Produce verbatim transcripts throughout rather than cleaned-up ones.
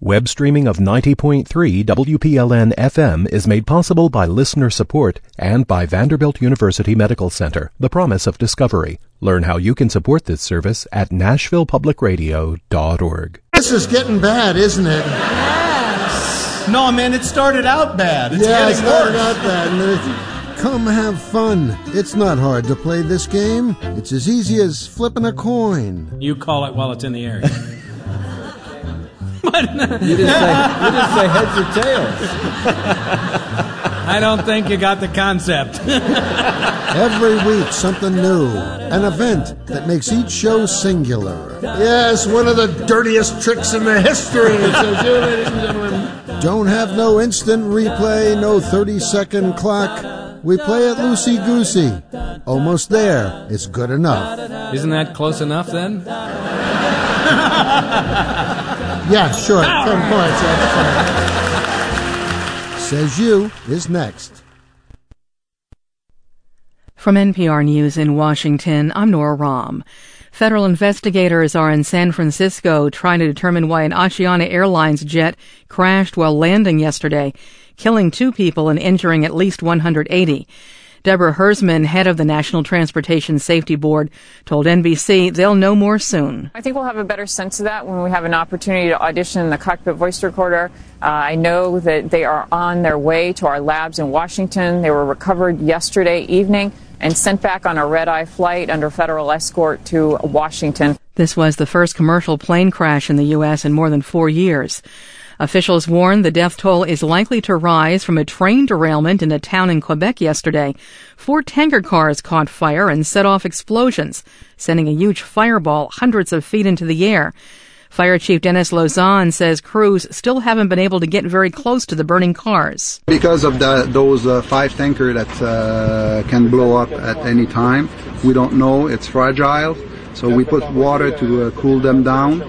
Web streaming of ninety point three W P L N F M is made possible by listener support and by Vanderbilt University Medical Center, the promise of discovery. Learn how you can support this service at nashville public radio dot org. This is getting bad, isn't it? Yes. No, man, it started out bad. It's yeah, getting it started worse. out bad. Come have fun. It's not hard to play this game. It's as easy as flipping a coin. You call it while it's in the air. You didn't say, you didn't say heads or tails. I don't think you got the concept. Every week, something new. An event that makes each show singular. Yes, one of the dirtiest tricks in the history. So, ladies and gentlemen. Don't have no instant replay, no thirty-second clock. We play it loosey-goosey. Almost there. It's good enough. Isn't that close enough, then? Yeah, sure. Ten points. That's fine. Says You is next. From N P R News in Washington, I'm Nora Rahm. Federal investigators are in San Francisco trying to determine why an Asiana Airlines jet crashed while landing yesterday, killing two people and injuring at least one hundred eighty. Deborah Hersman, head of the National Transportation Safety Board, told N B C they'll know more soon. I think we'll have a better sense of that when we have an opportunity to audition in the cockpit voice recorder. Uh, I know that they are on their way to our labs in Washington. They were recovered yesterday evening and sent back on a red-eye flight under federal escort to Washington. This was the first commercial plane crash in the U S in more than four years. Officials warn the death toll is likely to rise from a train derailment in a town in Quebec yesterday. Four tanker cars caught fire and set off explosions, sending a huge fireball hundreds of feet into the air. Fire Chief Dennis Lozon says crews still haven't been able to get very close to the burning cars. Because of the, those uh, five tankers that uh, can blow up at any time, we don't know. It's fragile. So we put water to uh, cool them down.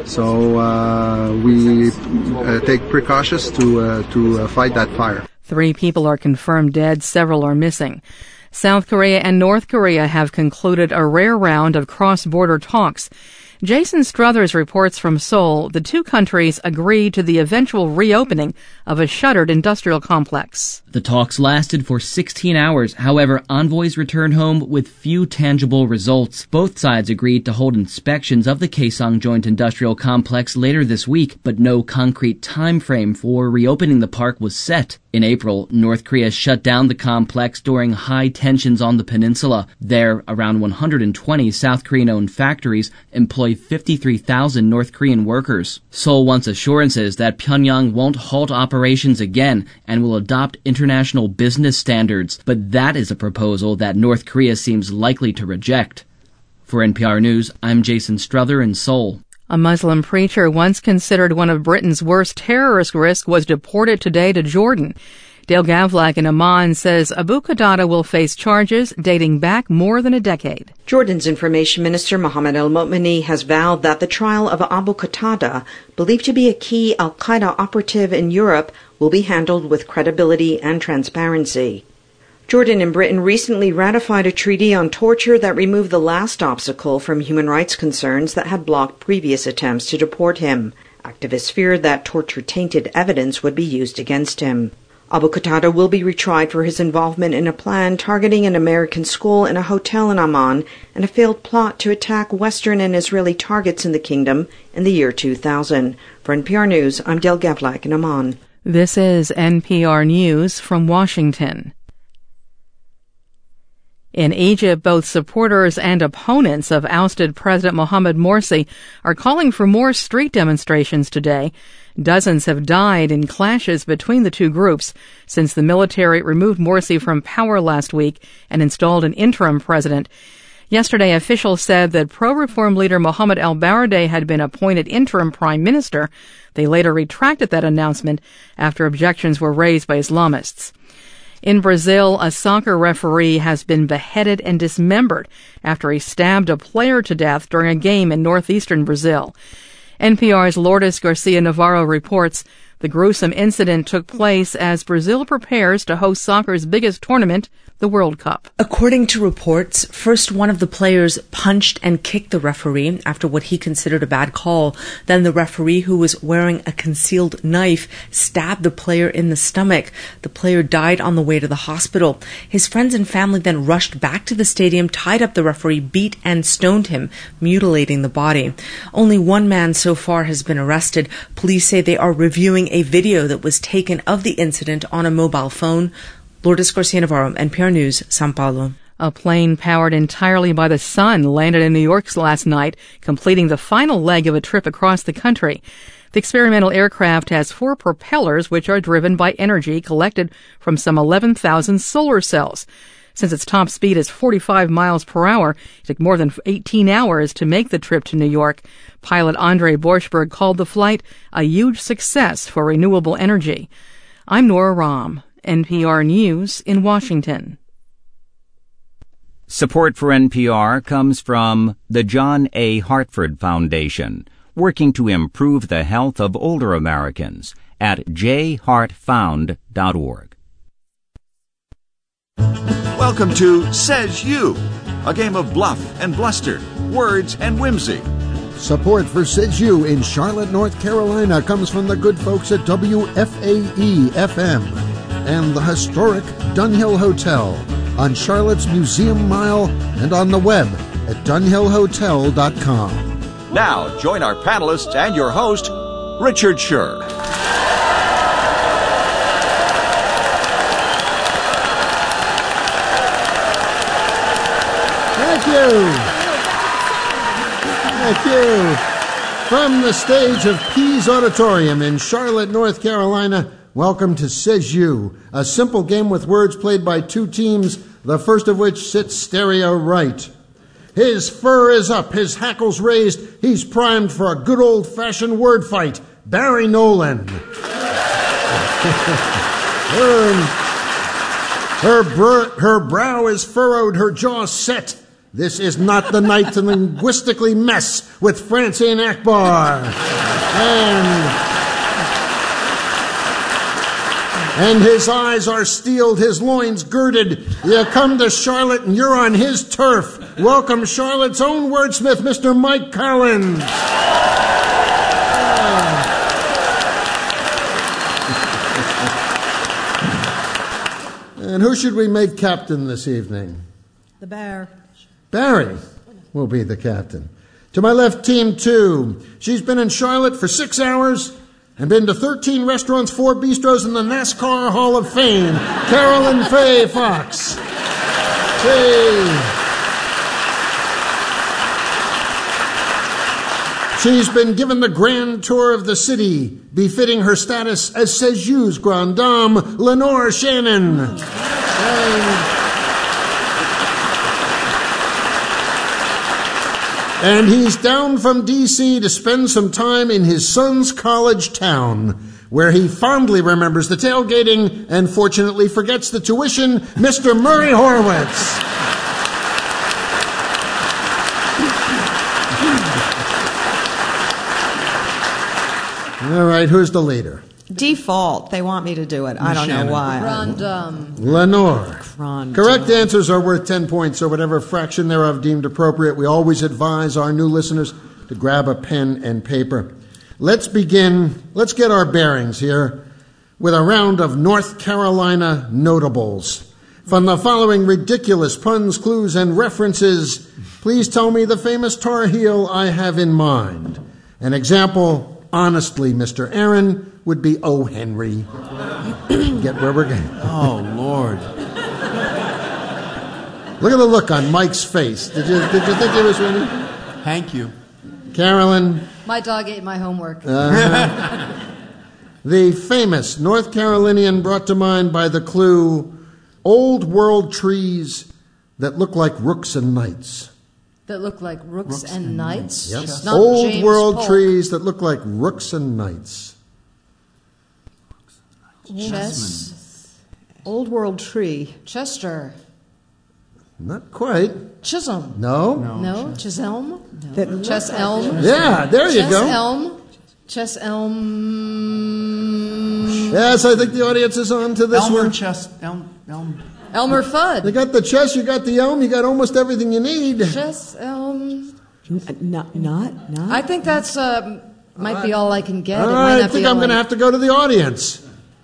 So uh, we uh, take precautions to uh, to uh, fight that fire. Three people are confirmed dead. Several are missing. South Korea and North Korea have concluded a rare round of cross-border talks. Jason Struthers reports from Seoul the two countries agreed to the eventual reopening of a shuttered industrial complex. The talks lasted for sixteen hours. However, envoys returned home with few tangible results. Both sides agreed to hold inspections of the Kaesong Joint Industrial Complex later this week, but no concrete time frame for reopening the park was set. In April, North Korea shut down the complex during high tensions on the peninsula. There, around one hundred twenty South Korean-owned factories employ fifty-three thousand North Korean workers. Seoul wants assurances that Pyongyang won't halt operations again and will adopt international business standards, but that is a proposal that North Korea seems likely to reject. For N P R News, I'm Jason Struther in Seoul. A Muslim preacher once considered one of Britain's worst terrorist risks was deported today to Jordan. Dale Gavlak in Amman says Abu Qatada will face charges dating back more than a decade. Jordan's Information Minister Mohammed al-Mu'mini has vowed that the trial of Abu Qatada, believed to be a key al-Qaeda operative in Europe, will be handled with credibility and transparency. Jordan and Britain recently ratified a treaty on torture that removed the last obstacle from human rights concerns that had blocked previous attempts to deport him. Activists feared that torture-tainted evidence would be used against him. Abu Qatada will be retried for his involvement in a plan targeting an American school and a hotel in Amman and a failed plot to attack Western and Israeli targets in the kingdom in the year two thousand. For N P R News, I'm Del Gavlak in Amman. This is N P R News from Washington. In Egypt, both supporters and opponents of ousted President Mohamed Morsi are calling for more street demonstrations today. Dozens have died in clashes between the two groups since the military removed Morsi from power last week and installed an interim president. Yesterday, officials said that pro-reform leader Mohamed El-Baradei had been appointed interim prime minister. They later retracted that announcement after objections were raised by Islamists. In Brazil, a soccer referee has been beheaded and dismembered after he stabbed a player to death during a game in northeastern Brazil. N P R's Lourdes Garcia Navarro reports The gruesome incident took place as Brazil prepares to host soccer's biggest tournament, the World Cup. According to reports, first one of the players punched and kicked the referee after what he considered a bad call. Then the referee, who was wearing a concealed knife, stabbed the player in the stomach. The player died on the way to the hospital. His friends and family then rushed back to the stadium, tied up the referee, beat and stoned him, mutilating the body. Only one man so far has been arrested. Police say they are reviewing a video that was taken of the incident on a mobile phone. Lourdes Garcia Navarro, N P R News, São Paulo. A plane powered entirely by the sun landed in New York last night, completing the final leg of a trip across the country. The experimental aircraft has four propellers which are driven by energy collected from some eleven thousand solar cells. Since its top speed is forty-five miles per hour, it took more than eighteen hours to make the trip to New York. Pilot Andre Borschberg called the flight a huge success for renewable energy. I'm Nora Rahm, N P R News in Washington. Support for N P R comes from the John A. Hartford Foundation, working to improve the health of older Americans at j hart found dot org. Welcome to Says You, a game of bluff and bluster, words and whimsy. Support for Says You in Charlotte, North Carolina comes from the good folks at W F A E F M and the historic Dunhill Hotel on Charlotte's Museum Mile and on the web at dunhill hotel dot com. Now, join our panelists and your host, Richard Scher. Thank you. Thank you. From the stage of Pease Auditorium in Charlotte, North Carolina, welcome to Says You, a simple game with words played by two teams, the first of which sits stereo right. His fur is up, his hackles raised, he's primed for a good old-fashioned word fight. Barry Nolan. her, her, br- her brow is furrowed, her jaw set. This is not the night to linguistically mess with Francine Akbar. And... And his eyes are steeled, his loins girded. You come to Charlotte and you're on his turf. Welcome Charlotte's own wordsmith, Mister Mike Collins. And who should we make captain this evening? The bear. Barry will be the captain. To my left, team two. She's been in Charlotte for six hours and been to thirteen restaurants, four bistros, in the NASCAR Hall of Fame. Carolyn Faye Fox. She, she's been given the grand tour of the city, befitting her status as Says You's Grand Dame, Lenore Shannon. And, And he's down from D C to spend some time in his son's college town, where he fondly remembers the tailgating and fortunately forgets the tuition, Mister Murray Horwitz. All right, who's the leader? Default. They want me to do it. I don't Shannon. know why. Random. Lenore. Random. Correct answers are worth ten points, or whatever fraction thereof deemed appropriate. We always advise our new listeners to grab a pen and paper. Let's begin, let's get our bearings here with a round of North Carolina notables. From the following ridiculous puns, clues, and references, please tell me the famous Tar Heel I have in mind. An example, honestly, Mister Aaron, would be O. Henry. Get where we're going. Oh, Lord. Look at the look on Mike's face. Did you did you think he was ready? Thank you. Carolyn? My dog ate my homework. Uh, the famous North Carolinian brought to mind by the clue, old world trees that look like rooks and knights. That look like rooks, rooks and, and knights? Yes. Not Old James world Polk. trees that look like rooks and knights. Chess. Old world tree. Chester. Not quite. Chisholm. No. No. no. Chisholm. No. Chess elm. Yeah, there you Chess go. Elm. Chess elm. Yes, I think the audience is on to this Elmer one. Chess. Elm. Elm. Elmer Fudd. You got the chess, you got the elm, you got almost everything you need. Chess, elm. Not, not, not. I think that's uh, might be all I can get. All It might right, I not think be I'm all going to I- have to go to the audience.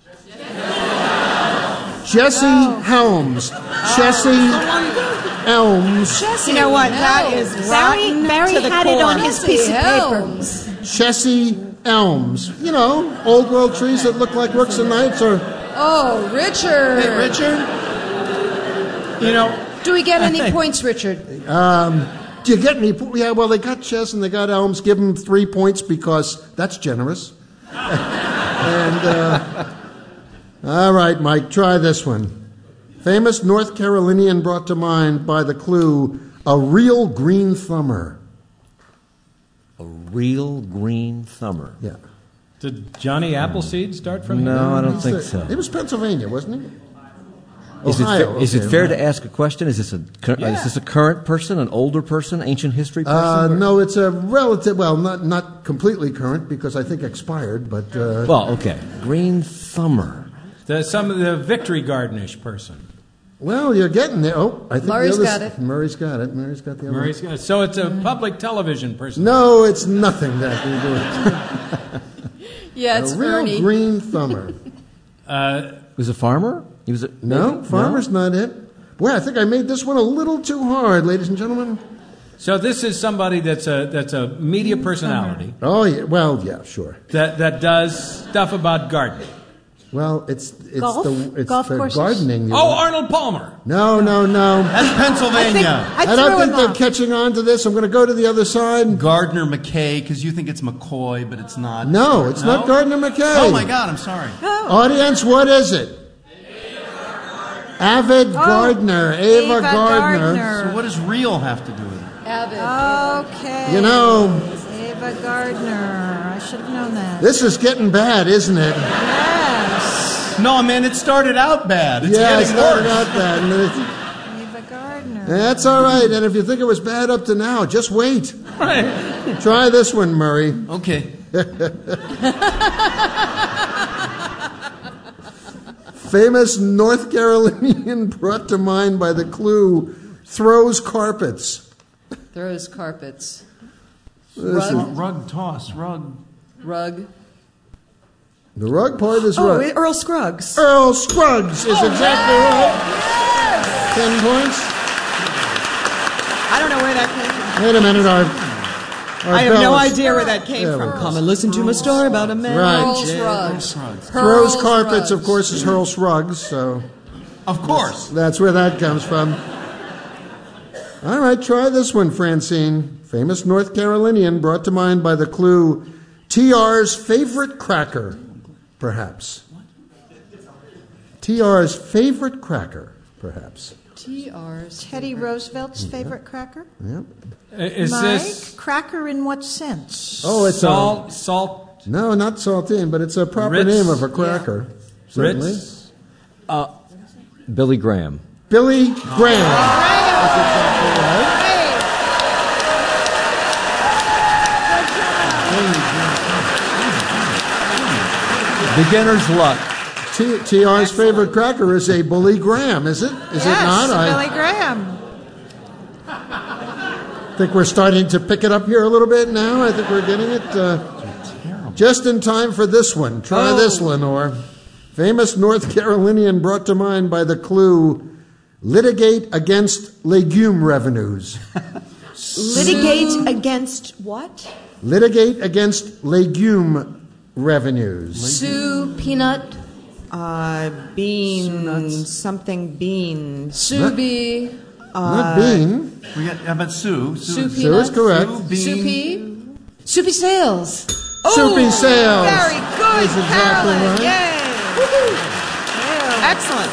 Jesse Helms. Jesse Elms. You know what? That is rotten Barry, Barry to the had core. it on his piece of Helms. paper. Jesse Elms. You know, old world trees that look like rooks and knights or... Oh, Richard. Hey, Richard. You know. Do we get any points, Richard? Um, do you get any... po- Yeah, well, they got chess and they got elms. Give them three points because that's generous. and, uh... All right, Mike, try this one. Famous North Carolinian brought to mind by the clue, a real green thumber. A real green thumber. Yeah. Did Johnny Appleseed start from No, here? I don't think so. It was Pennsylvania, wasn't it? Is, Ohio, it, fa- is okay, it fair Ohio. to ask a question? Is this a cur- Yeah. is this a current person, an older person, ancient history person? Uh, no, it's a relative, well, not not completely current because I think expired, but... Uh, well, okay. Green thumber. The, some of the Victory Gardenish person. Well, you're getting there. Oh, I think Murray's the got others- it. Murray's got it. Murray's got the other Murray's one. got- So it's a public television person. No, it's nothing that we do. Yeah, it's a real Ernie. green thumber. Uh, was a farmer? He was a, No, maybe? farmer's not it. Boy, I think I made this one a little too hard, ladies and gentlemen. So this is somebody that's a that's a media personality Oh, yeah. Well, yeah, sure. that that does stuff about gardening. Well, it's it's Golf? the it's Golf the courses? gardening. you Oh, know. Arnold Palmer. No, no, no. That's Pennsylvania. I I don't threw think him they're off. catching on to this. I'm going to go to the other side. Gardner McKay, because you think it's McCoy, but it's not. No, it's not Gardner McKay. Oh my God, I'm sorry. Audience, what is it? Avid Gardner, Ava, Ava Gardner. Gardner. So what does real have to do with it? Avid. Okay. You know, Ava Gardner. I should have known that. this is getting bad, isn't it? Yes. No, man, it started out bad. It's yeah, it getting started worse. out bad. and it- Ava Gardner. That's all right. And if you think it was bad up to now, just wait. Try this one, Murray. Okay. Famous North Carolinian brought to mind by the clue, throws carpets. Throws carpets. This Rug. is- Rug toss, rug. Rug. the rug part is Oh, right. Earl Scruggs. Earl Scruggs is exactly right. Ten points. I don't know where that came from. Wait a minute, our, our I have no bells- idea where that came There from. we go. Come and listen to my story about a man. Right. Earl's Jay- rugs. Throws Hurl's carpets, of rugs. course, is Earl Scruggs, so Of course. that's where that comes from. All right, try this one, Francine. Famous North Carolinian brought to mind by the clue, T R's favorite cracker, perhaps. T R's favorite cracker, perhaps. T R's. Teddy Roosevelt's favorite cracker? Yep. Is Mike, this cracker in what sense? Oh, it's salt? Salt? a no, not saltine, but it's a proper Ritz? name of a cracker. Certainly. Ritz? Uh, Billy Graham. Billy Graham. That's exactly right. Beginner's luck. T- TR's favorite cracker is a Billy Graham, is it? Is yes, it not? Billy Graham. I think we're starting to pick it up here a little bit now. I think we're getting it. Uh, just in time for this one. Try Oh. this, Lenore. Famous North Carolinian brought to mind by the clue, litigate against legume revenues. Litigate against what? Litigate against legume revenues. Sue Peanut. Uh, bean, something bean. Sue Bee. Not bean. We got, how about Sue? Sue Sue is Peanut. correct. Sue, bean. Sue Pea. Soupy Sales. Soupy Sales. Very good, Is exactly Carolyn. right. Yay. Excellent.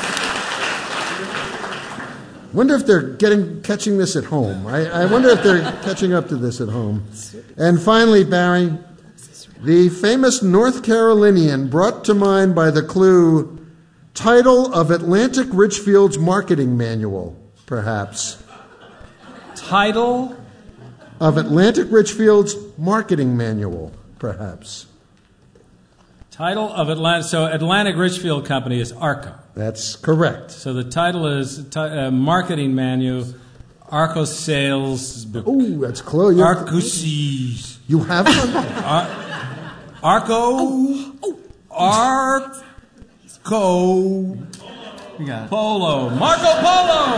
Wonder if they're getting catching this at home. I, I wonder if they're catching up to this at home. And finally, Barry, the famous North Carolinian brought to mind by the clue, title of Atlantic Richfield's marketing manual, perhaps. Title? Of Atlantic Richfield's marketing manual, perhaps. Title of Atlantic. So Atlantic Richfield Company is Arco. That's correct. So the title is t- uh, Marketing Manual, Arco Sales. Oh, that's close. Arco Seas. You have one? Ar- Arco. Oh, oh. Arco. You got it. Polo. Marco Polo.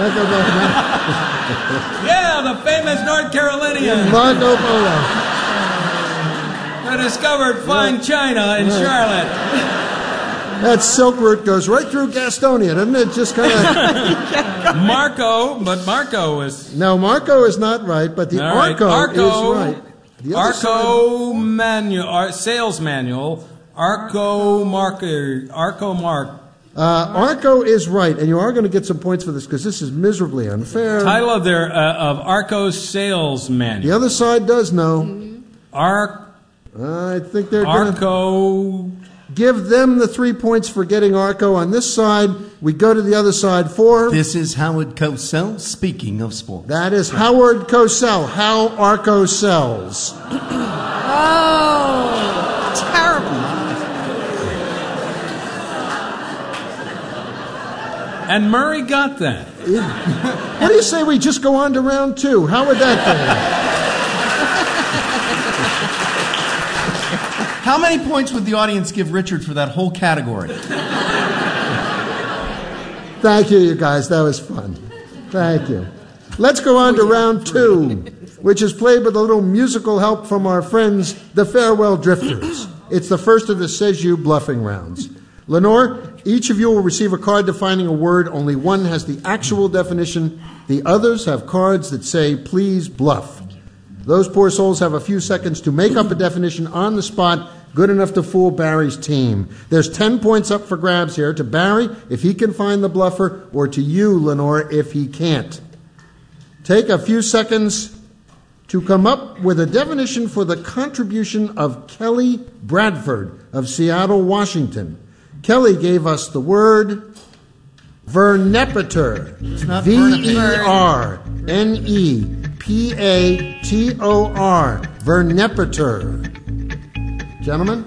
Yeah, the famous North Carolinian. Marco Polo. Who discovered fine china in Charlotte. That silk route goes right through Gastonia, doesn't it? Just kind of. Marco, but Marco is. No, Marco is not right, but the All right, Arco, Arco is right. The other Arco manual, ar- sales manual, Arco marker, Arco mark. Uh, Arco is right, and you are going to get some points for this because this is miserably unfair. Title of their uh, of Arco sales manual. The other side does know. Arc. I think they're Arco. Gonna give them the three points for getting Arco. On this side, we go to the other side for. This is Howard Cosell, speaking of sports. That is Howard Cosell. How Arco sells. Oh, terrible. And Murray got that. What do you say we just go on to round two? How would that be? How many points would the audience give Richard for that whole category? Thank you, you guys. That was fun. Thank you. Let's go on to round two, which is played with a little musical help from our friends, the Farewell Drifters. It's the first of the Says You bluffing rounds. Lenore, each of you will receive a card defining a word. Only one has the actual definition. The others have cards that say, please bluff. Those poor souls have a few seconds to make up a definition on the spot, good enough to fool Barry's team. There's ten points up for grabs here, to Barry if he can find the bluffer, or to you, Lenore, if he can't. Take a few seconds to come up with a definition for the contribution of Kelly Bradford of Seattle, Washington. Kelly gave us the word vernepator. V E R N E P A T O R. Vernepator. Gentlemen?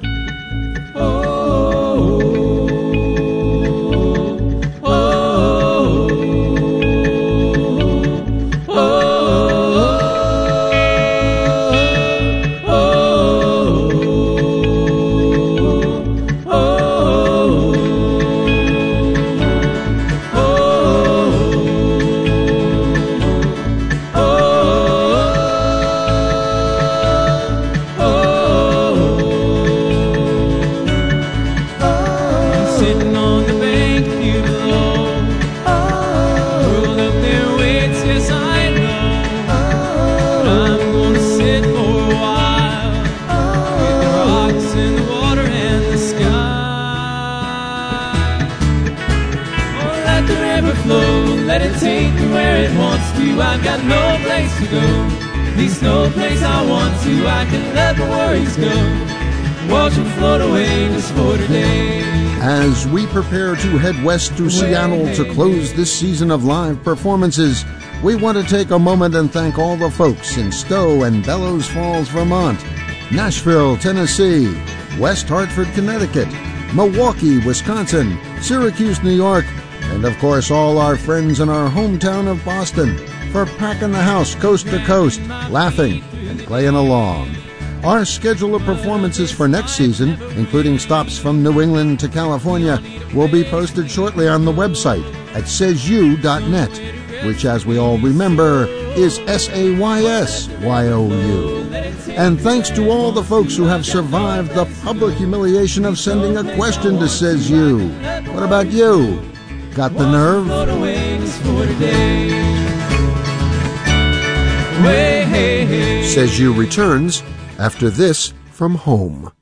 I've got no place to go, at least no place I want to. I can let my worries go, watch them float away just for today. As we prepare to head west to Seattle to close this season of live performances, we want to take a moment and thank all the folks in Stowe and Bellows Falls, Vermont, Nashville, Tennessee, West Hartford, Connecticut, Milwaukee, Wisconsin, Syracuse, New York, and of course all our friends in our hometown of Boston for packing the house coast to coast, laughing and playing along. Our schedule of performances for next season, including stops from New England to California, will be posted shortly on the website at says you dot net, which, as we all remember, is S A Y S Y O U. And thanks to all the folks who have survived the public humiliation of sending a question to Says You. What about you? Got the nerve? Says You returns after this from home.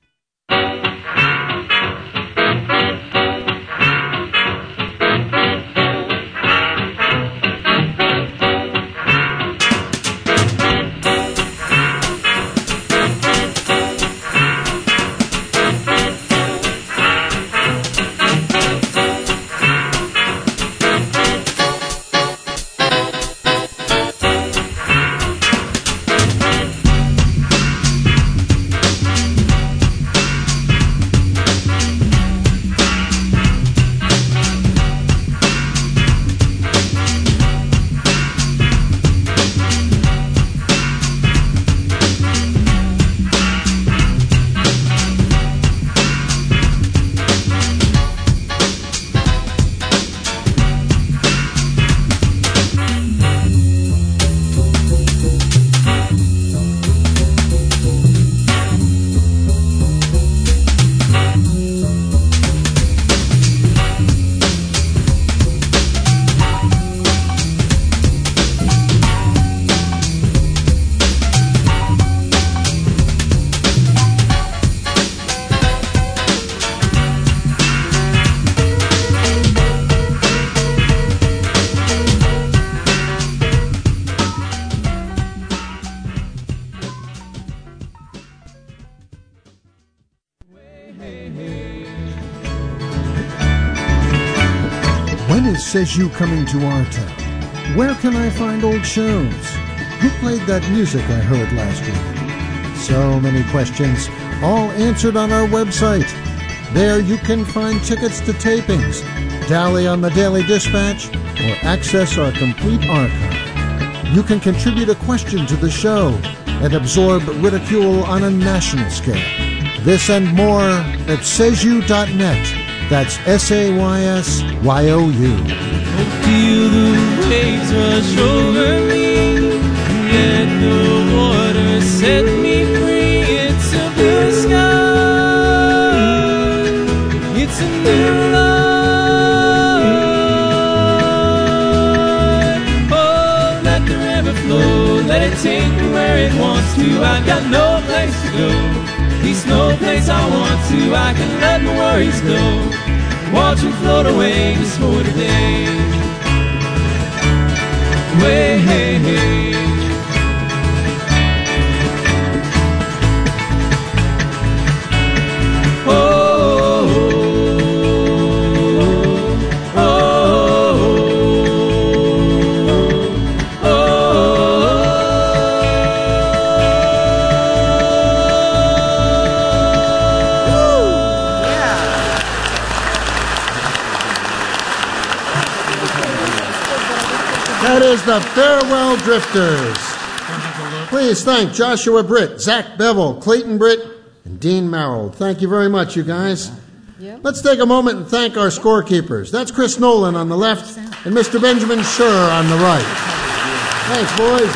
Is Says You coming to our town? Where can I find old shows? Who played that music I heard last week? So many questions, all answered on our website. There you can find tickets to tapings, dally on the Daily Dispatch, or access our complete archive. You can contribute a question to the show and absorb ridicule on a national scale. This and more at says you dot net. That's S A Y S Y O U. Feel the waves rush over me, let the water set me free. It's a blue sky, it's a new life. Oh, let the river flow, let it take me where it wants to. I've got no place to go, there's no place I want to. I can let my worries go, watch them float away just for today. Way, hey, hey. Oh, oh, oh, oh, oh. That is the Farewell Drifters. Please thank Joshua Britt, Zach Bevel, Clayton Britt, and Dean Merrill. Thank you very much, you guys. Yep. Let's take a moment and thank our scorekeepers. That's Chris Nolan on the left and Mister Benjamin Schur on the right. Thanks, boys.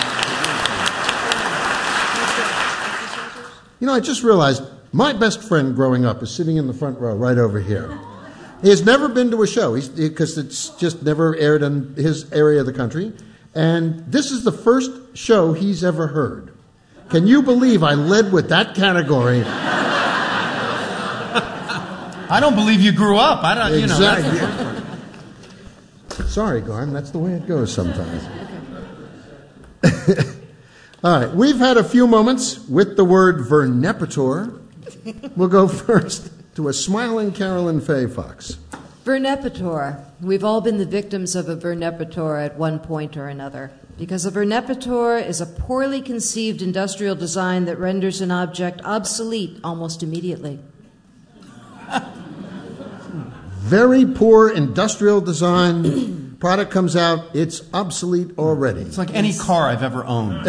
You know, I just realized my best friend growing up is sitting in the front row right over here. He has never been to a show because it's just never aired in his area of the country. And this is the first show he's ever heard. Can you believe I led with that category? I don't believe you grew up. I don't, exactly. you know. Sorry, Garm, that's the way it goes sometimes. All right, we've had a few moments with the word vernepator. We'll go first to a smiling Carolyn Faye Fox. Vernepator. We've all been the victims of a vernepator at one point or another, because a vernepator is a poorly conceived industrial design that renders an object obsolete almost immediately. Very poor industrial design. Product comes out, it's obsolete already. It's like any car I've ever owned.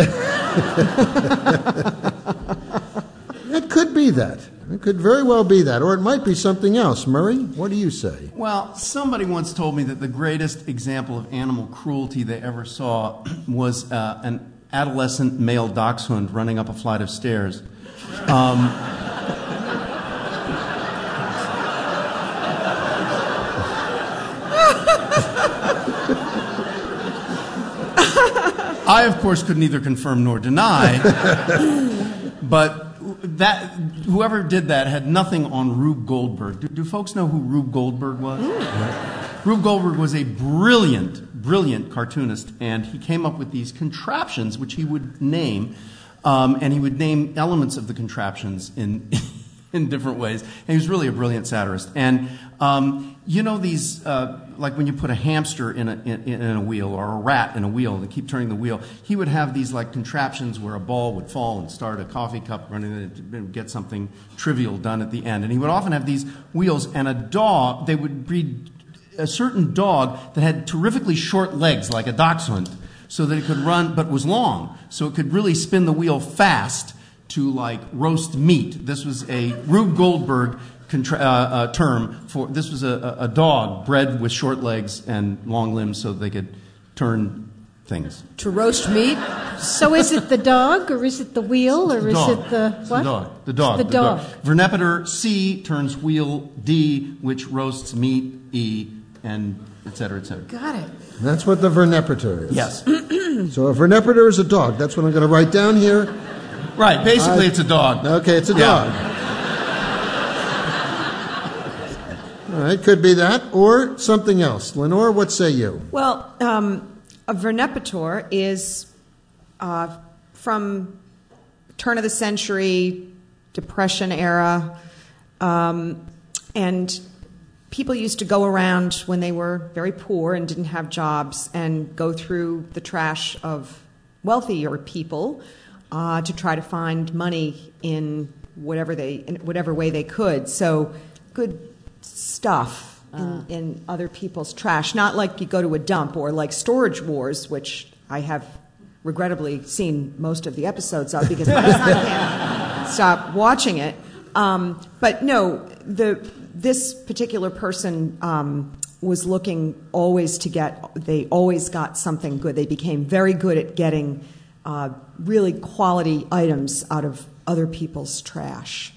It could be that. It could very well be that. Or it might be something else. Murray, what do you say? Well, somebody once told me that the greatest example of animal cruelty they ever saw was uh, an adolescent male dachshund running up a flight of stairs. Um, I, of course, could neither confirm nor deny, but that whoever did that had nothing on Rube Goldberg. Do, do folks know who Rube Goldberg was? Mm. Rube Goldberg was a brilliant, brilliant cartoonist, and he came up with these contraptions, which he would name, um, and he would name elements of the contraptions in in different ways. And he was really a brilliant satirist. And um, you know these, uh, like when you put a hamster in a in, in a wheel or a rat in a wheel and keep turning the wheel, he would have these like contraptions where a ball would fall and start a coffee cup running and get something trivial done at the end. And he would often have these wheels, and a dog, they would breed a certain dog that had terrifically short legs like a dachshund so that it could run, but was long, so it could really spin the wheel fast to like roast meat. This was a Rube Goldberg contra- uh, uh, term for, this was a, a dog bred with short legs and long limbs so they could turn things. To roast meat? So is it the dog, or is it the wheel, or is dog. it the what? The dog. The dog. The, the dog. dog. Vernepator, C turns wheel, D, which roasts meat, E, and et cetera, et cetera. Got it. That's what the vernepator is. Yes. So a vernepator is a dog. That's what I'm going to write down here. Right. Basically, I, it's a dog. Okay, it's a yeah. dog. All right, could be that or something else. Lenore, what say you? Well, um, a vernepator is uh, from turn of the century, Depression era, um, and people used to go around when they were very poor and didn't have jobs and go through the trash of wealthier people uh, to try to find money in whatever they in whatever way they could. So good stuff in, in other people's trash. Not like you go to a dump or like Storage Wars, which I have regrettably seen most of the episodes of because my son can't stop watching it. Um, but no, the this particular person um, was looking always to get. They always got something good. They became very good at getting uh, really quality items out of other people's trash.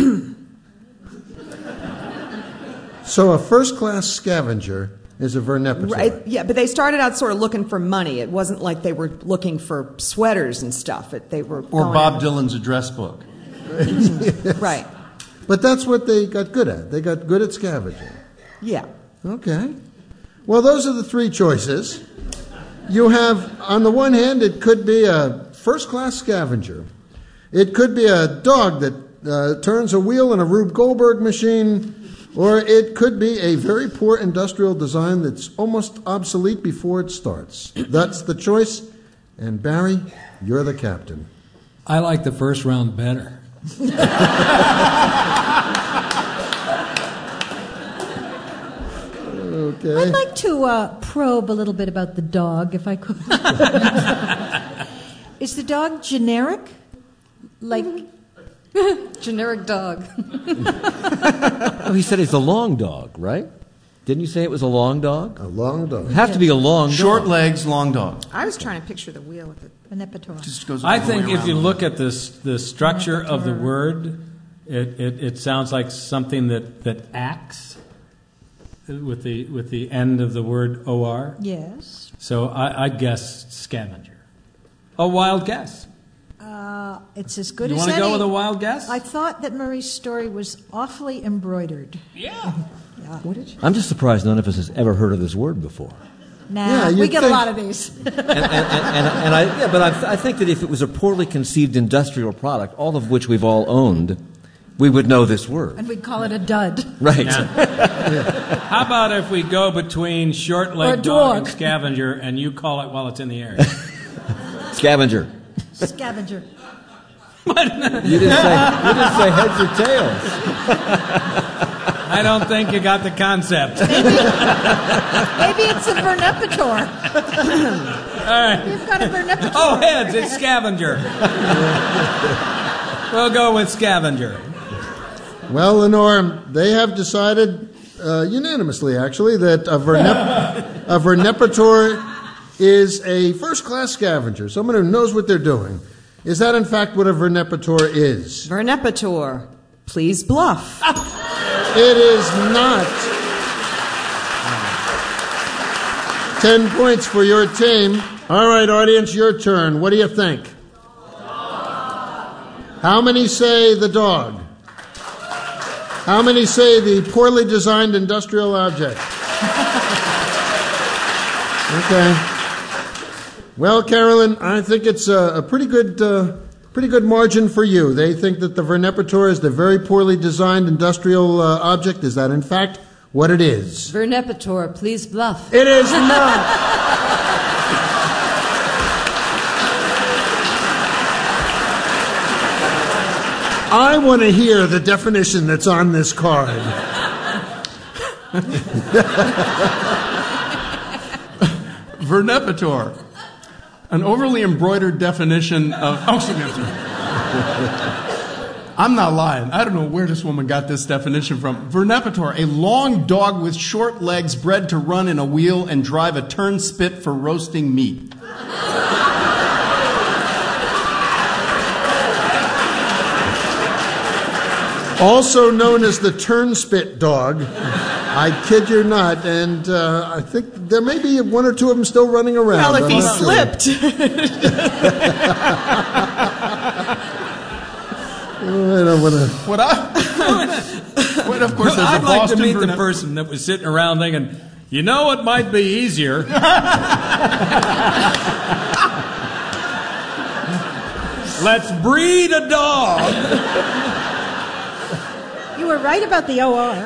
So a first-class scavenger is a vernepator. Right, yeah, but they started out sort of looking for money. It wasn't like they were looking for sweaters and stuff. It, they were or going Bob out. Dylan's address book. Yes. Right. But that's what they got good at. They got good at scavenging. Yeah. Okay. Well, those are the three choices. You have, on the one hand, it could be a first-class scavenger. It could be a dog that uh, turns a wheel in a Rube Goldberg machine, or it could be a very poor industrial design that's almost obsolete before it starts. That's the choice. And Barry, you're the captain. I like the first round better. Okay. I'd like to uh, probe a little bit about the dog, if I could. Is the dog generic? Like generic dog. Oh, he said it's a long dog, right? Didn't you say it was a long dog? A long dog. It'd have to be a long dog. Short legs, long dog. I was trying to picture the wheel with it. Venepator. Just goes I all the think way if you around. look at this, the structure of the word, it, it, it sounds like something that, that acts with the with the end of the word or. Yes. So I, I guess scavenger. A wild guess. Uh, it's as good You as wanna any. go with a wild guess? I thought that Marie's story was awfully embroidered. Yeah. Yeah. I'm just surprised none of us has ever heard of this word before. Nah, Yeah, we you'd get a think- lot of these. And, and, and, and, and I, yeah, but I, I think that if it was a poorly conceived industrial product, all of which we've all owned, we would know this word. And we'd call it a dud. Right. How about if we go between Or a short-legged dog dog. and scavenger, and you call it while it's in the air? Scavenger. Scavenger. You didn't say, you didn't say heads or tails. I don't think you got the concept. Maybe it's a vernepator. All right. You've got a vernepator. Oh, heads, it's scavenger. We'll go with scavenger. Well, Lenore, they have decided, uh, unanimously actually, that a, vernep- a vernepator is a first-class scavenger, someone who knows what they're doing. Is that, in fact, what a vernepator is? Vernepator, please bluff. It is not. Ten points for your team. All right, audience, your turn. What do you think? How many say the dog? How many say the poorly designed industrial object? Okay. Well, Carolyn, I think it's a, a pretty good, uh, pretty good margin for you. They think that the vernepator is the very poorly designed industrial uh, object. Is that, in fact, what it is? Vernepator, please bluff. It is not. I want to hear the definition that's on this card. Vernepator. An overly embroidered definition of... Oh, she knows. I'm not lying. I don't know where this woman got this definition from. Vernepator, a long dog with short legs bred to run in a wheel and drive a turnspit for roasting meat. Also known as the turnspit dog. I kid you not, and uh, I think there may be one or two of them still running around. Well, if I'm he not sure. slipped. I don't want to. What I... Well, of course, there's a I'd like Boston to meet the Vernet- person that was sitting around thinking, you know what might be easier? Let's breed a dog. You were right about the O R.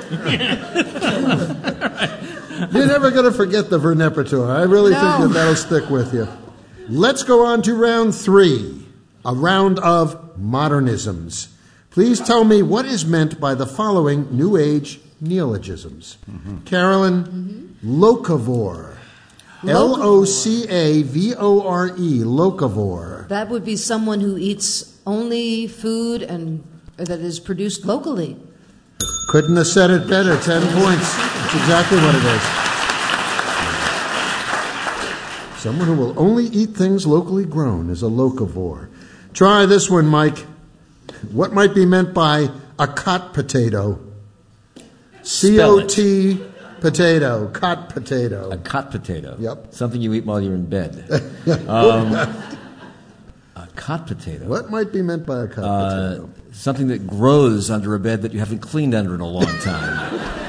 You're never going to forget the vernepator. I really No. think that that'll stick with you. Let's go on to round three, a round of modernisms. Please tell me what is meant by the following New Age neologisms. Mm-hmm. Carolyn, mm-hmm. locavore. L O C A V O R E, locavore. That would be someone who eats only food and that is produced locally. Couldn't have said it better. Ten points. That's exactly what it is. Someone who will only eat things locally grown is a locavore. Try this one, Mike. What might be meant by a cot potato? C O T potato. Cot potato. A cot potato. Yep. Something you eat while you're in bed. um, a cot potato. What might be meant by a cot uh, potato? Something that grows under a bed that you haven't cleaned under in a long time.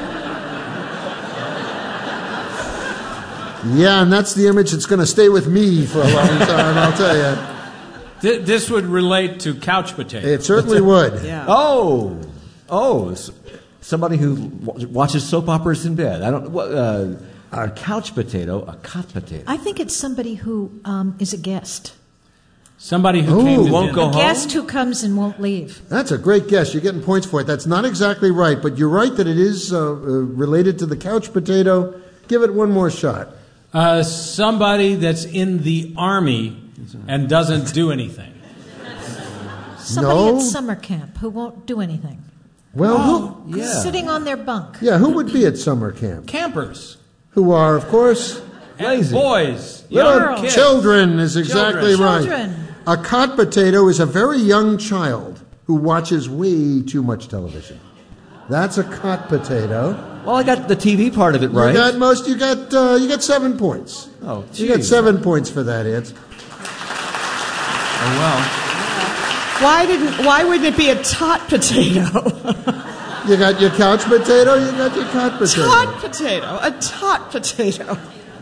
Yeah, and that's the image that's going to stay with me for a long time, I'll tell you. This would relate to couch potatoes. It certainly would. Yeah. Oh, oh, s- somebody who w- watches soap operas in bed. I don't. Uh, a couch potato, a cot potato. I think it's somebody who um, is a guest. Somebody who Ooh, came to won't dinner. go A home? guest who comes and won't leave. That's a great guess. You're getting points for it. That's not exactly right, but you're right that it is uh, uh, related to the couch potato. Give it one more shot. Uh, somebody that's in the army and doesn't do anything. Somebody No. at summer camp who won't do anything. Well, Oh, who, yeah. Sitting on their bunk. Yeah, who would be at summer camp? Campers. Who are, of course, And boys. little Young kids. children is exactly Children. right. Children. A cot potato is a very young child who watches way too much television. That's a cot potato. Well, I got the T V part of it right. You got most. You got. Uh, you got seven points. Oh, you got geez. seven points for that, Ed. Oh, well. Why didn't? Why wouldn't it be a tot potato? You got your couch potato. You got your cot potato. tot potato. A tot potato.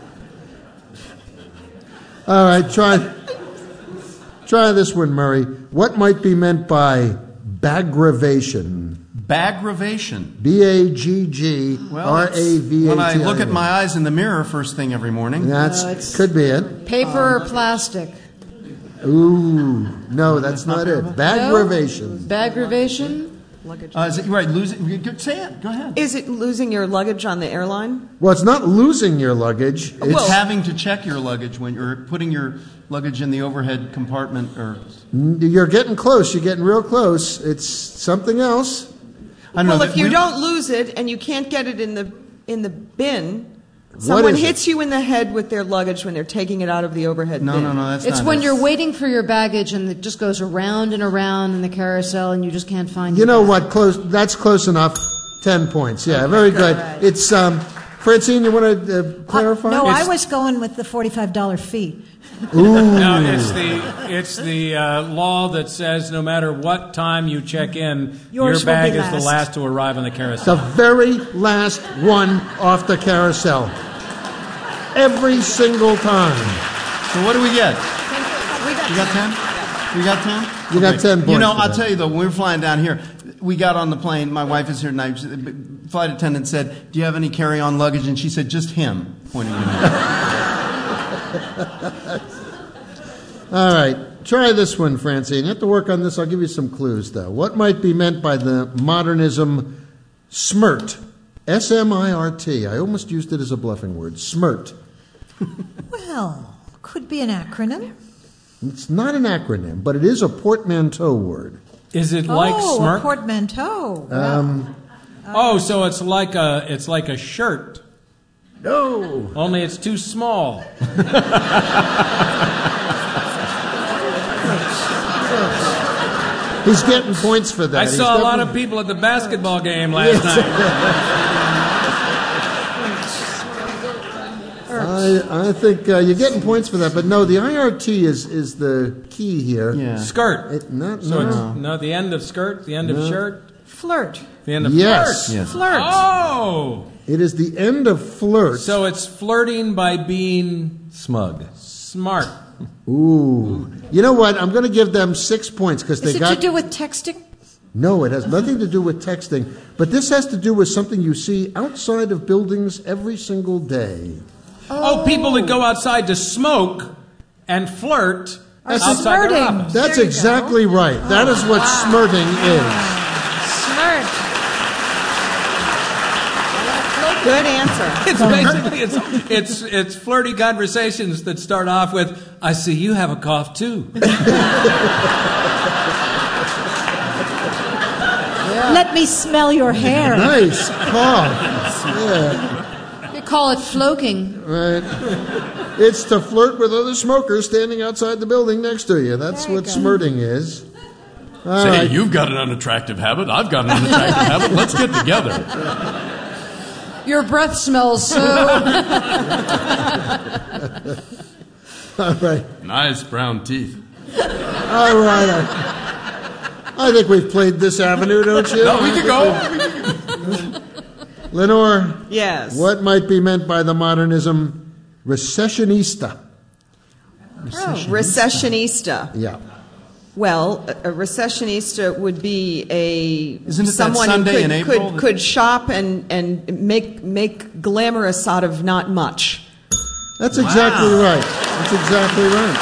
All right, try. Try this one, Murray. What might be meant by baggravation? Baggravation. B A G G R A V A T I N. When I look at my eyes in the mirror first thing every morning. That's No, it's- could be it. Paper or plastic? Ooh, no, that's not it. Baggravation. Baggravation? Uh, is it right? Losing? Say it. Go ahead. Is it losing your luggage on the airline? Well, it's not losing your luggage. It's It's having to check your luggage when you're putting your luggage in the overhead compartment, or You're getting close. You're getting real close. It's something else. I don't know. Well, that if you we- don't lose it and you can't get it in the in the bin, What someone is it? hits you in the head with their luggage when they're taking it out of the overhead No, bin. no, no. That's It's not when it. you're waiting for your baggage and it just goes around and around in the carousel and you just can't find You your know bag. what? Close. That's close enough. Ten points. Yeah, very good. It's um, Francine. You want to uh, clarify? No, I It's- was going with the forty-five dollars fee. Ooh. No, it's the it's the uh, law that says no matter what time you check in, Yours your bag will be is the last. last to arrive on the carousel. The very last one off the carousel. Every single time. So what do we get? We got You got ten? We got ten? You got ten You points know, for I'll that. tell you though, when we were flying down here, we got on the plane. My wife is here tonight. The flight attendant said, "Do you have any carry-on luggage?" And she said, "Just him," pointing to me. All right. Try this one, Francine. You have to work on this. I'll give you some clues, though. What might be meant by the modernism smirt? S M I R T. I almost used it as a bluffing word. Smirt. Well, could be an acronym. It's not an acronym, but it is a portmanteau word. Is it like oh, smirk? a portmanteau. Um, Oh, so it's like a it's like a shirt. No. Only it's too small. He's getting points for that. I He's saw a lot definitely- of people at the basketball game last night. I, I think uh, you're getting points for that, but no, the I R T is, is the key here. Yeah. Skirt. It, not, So no. it's no the end of skirt, the end No. of shirt, Flirt. the end of Yes. flirt. Yes. Flirt. Oh, It is the end of flirt. so it's flirting by being Smug. smart. Ooh. You know what? I'm going to give them six points because they Is it got. to do with texting? No, it has nothing to do with texting, but this has to do with something you see outside of buildings every single day. Oh, oh people that go outside to smoke and flirt That's outside their office. That's exactly go. right. That is what wow. smirting is. Smirt. Good answer. It's basically it's it's it's flirty conversations that start off with, "I see you have a cough too." Yeah. Let me smell your hair. Nice cough. Yeah. You call it floking. Right. It's to flirt with other smokers standing outside the building next to you. That's what smirting is. All Say, right. You've got an unattractive habit. I've got an unattractive habit. Let's get together. Your breath smells so... All right. Nice brown teeth. All right. I, I think we've played this avenue, don't you? No, we can go. Lenore. Yes. What might be meant by the modernism recessionista? Recessionista. Oh, recessionista. Yeah. Well, a recessionista would be a Isn't it someone that Sunday who could, in April? could, could shop and, and make make glamorous out of not much. That's wow. exactly right. That's exactly right.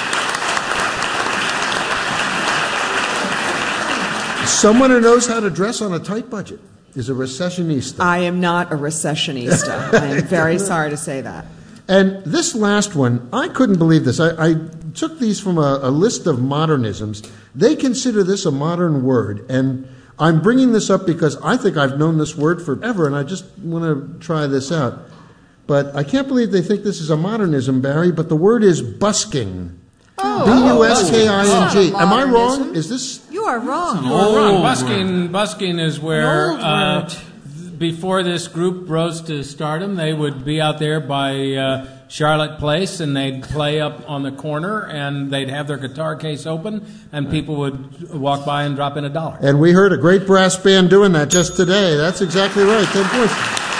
Someone who knows how to dress on a tight budget is a recessionista. I am not a recessionista. I am very sorry to say that. And this last one, I couldn't believe this. I, I took these from a, a list of modernisms. They consider this a modern word, and I'm bringing this up because I think I've known this word forever, and I just want to try this out. But I can't believe they think this is a modernism, Barry, but the word is busking. Oh, B U S K I N G. Am I wrong? Is this... You are wrong. You're wrong. Busking, busking is where... Uh, before this group rose to stardom, they would be out there by uh, Charlotte Place, and they'd play up on the corner, and they'd have their guitar case open, and people would walk by and drop in a dollar. And we heard a great brass band doing that just today. That's exactly right. Ten points.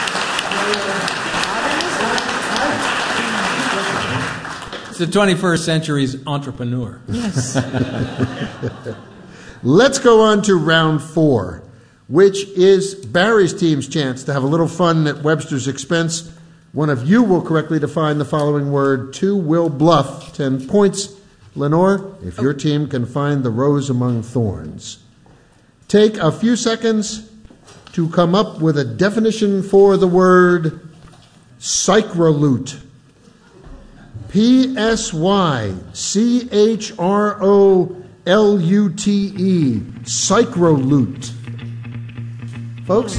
It's the twenty-first century's entrepreneur. Yes. Let's go on to round four, which is Barry's team's chance to have a little fun at Webster's expense. One of you will correctly define the following word. Two will bluff. Ten points. Lenore, if your team can find the rose among thorns. Take a few seconds to come up with a definition for the word psychrolute. P S Y C H R O L U T E. Psychrolute. Folks?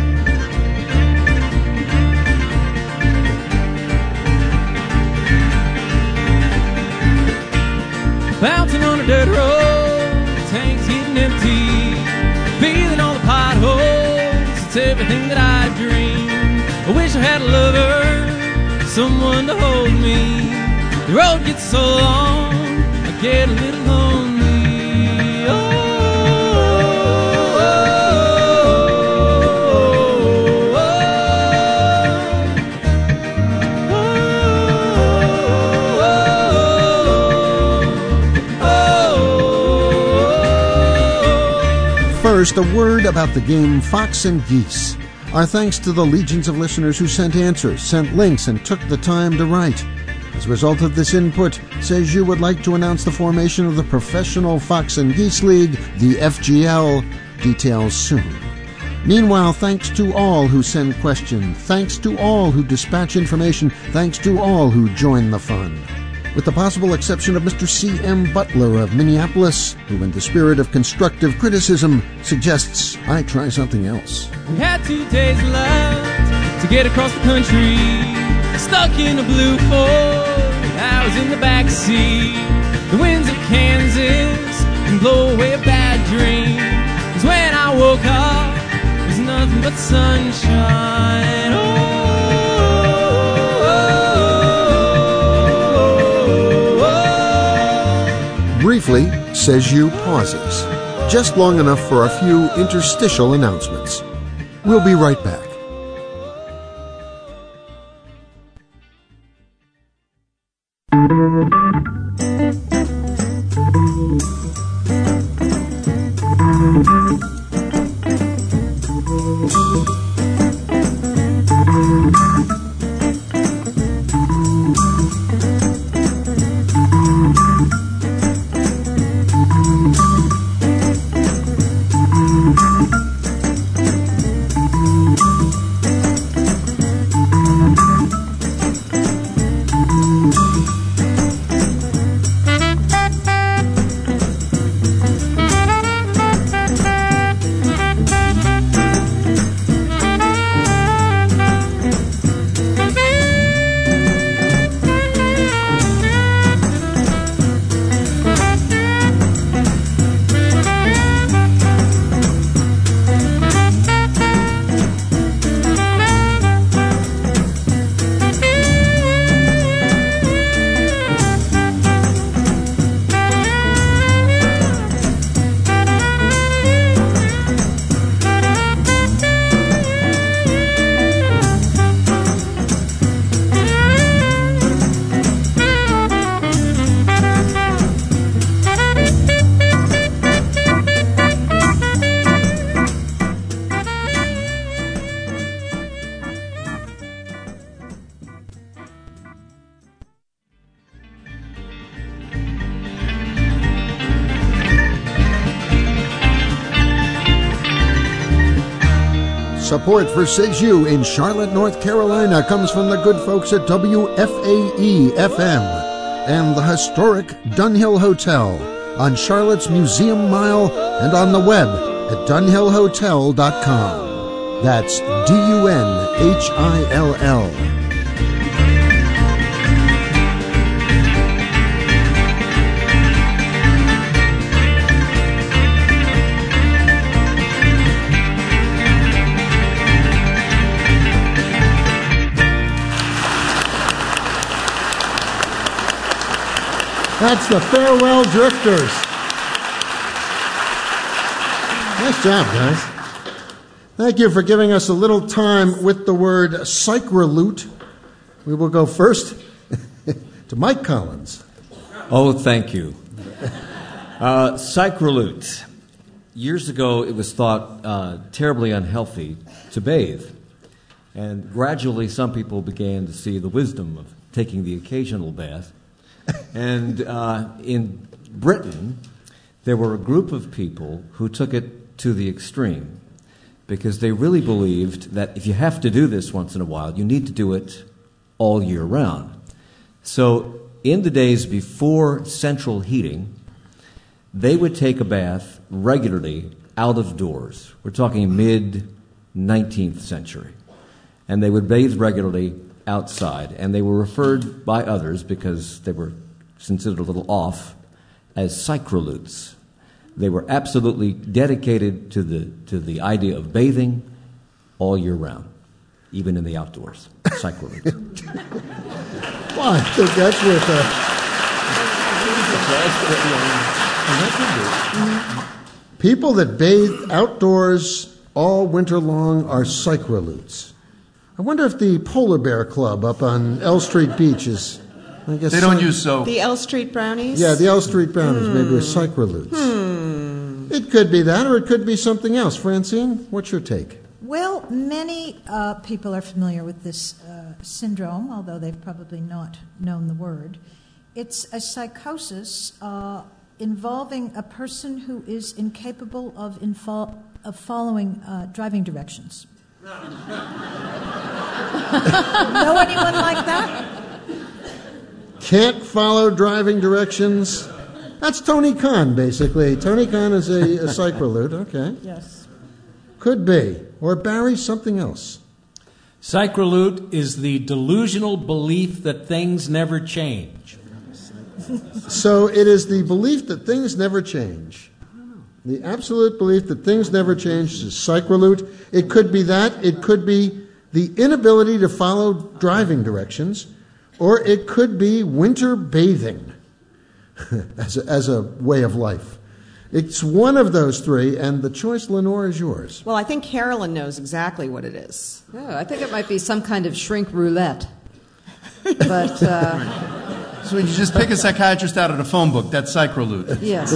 Bouncing on a dirt road, tanks getting empty, feeling all the potholes, it's everything that I dreamed. I wish I had a lover, someone to hold me. The road gets so long, I get a little lonely. Oh, oh, oh, oh. First, a word about the game Fox and Geese. Our thanks to the legions of listeners who sent answers, sent links, and took the time to write. As a result of this input, Says You would like to announce the formation of the Professional Fox and Geese League, the F G L. Details soon. Meanwhile, thanks to all who send questions, thanks to all who dispatch information, thanks to all who join the fun. With the possible exception of Mister C M Butler of Minneapolis, who in the spirit of constructive criticism suggests I try something else. We had two days left to get across the country, stuck in a blue Ford. I was in the back seat. The winds of Kansas can blow away a bad dream. 'Cause when I woke up, there's nothing but sunshine. Oh, oh, oh, oh. Briefly, Says You pauses, just long enough for a few interstitial announcements. We'll be right back. Support for Says You in Charlotte, North Carolina comes from the good folks at W F A E F M and the historic Dunhill Hotel on Charlotte's Museum Mile and on the web at dunhill hotel dot com. That's D U N H I L L. That's the Farewell Drifters. Nice job, guys. Thank you for giving us a little time with the word psychrolute. We will go first to Mike Collins. Oh, thank you. Uh, psychrolute. Years ago, it was thought uh, terribly unhealthy to bathe. And gradually, some people began to see the wisdom of taking the occasional bath. And uh, in Britain, there were a group of people who took it to the extreme because they really believed that if you have to do this once in a while, you need to do it all year round. So in the days before central heating, they would take a bath regularly out of doors. We're talking mid-nineteenth century. And they would bathe regularly outside, and they were referred by others, because they were considered a little off, as psychrolutes. They were absolutely dedicated to the to the idea of bathing all year round, even in the outdoors. Psychrolutes. Well, I think that's worth a... People that bathe outdoors all winter long are psychrolutes. I wonder if the Polar Bear Club up on L Street Beach is... I guess they don't some, use soap. The L Street Brownies? Yeah, the L Street Brownies, hmm. maybe are psychrolutes. Hmm. It could be that, or it could be something else. Francine, what's your take? Well, many uh, people are familiar with this uh, syndrome, although they've probably not known the word. It's a psychosis uh, involving a person who is incapable of, info- of following uh, driving directions. Know anyone like that? Can't follow driving directions. That's Tony Khan, basically. Tony Khan is a, a psychrolute. Okay. Yes. Could be. Or Barry, something else. Psychrolute is the delusional belief that things never change. So it is the belief that things never change. The absolute belief that things never change is psychrolute. It could be that. It could be the inability to follow driving directions. Or it could be winter bathing as a, as a way of life. It's one of those three, and the choice, Lenore, is yours. Well, I think Carolyn knows exactly what it is. Oh, I think it might be some kind of shrink roulette. But uh, so when you just pick a psychiatrist out of the phone book, that's psychrolute. Yes.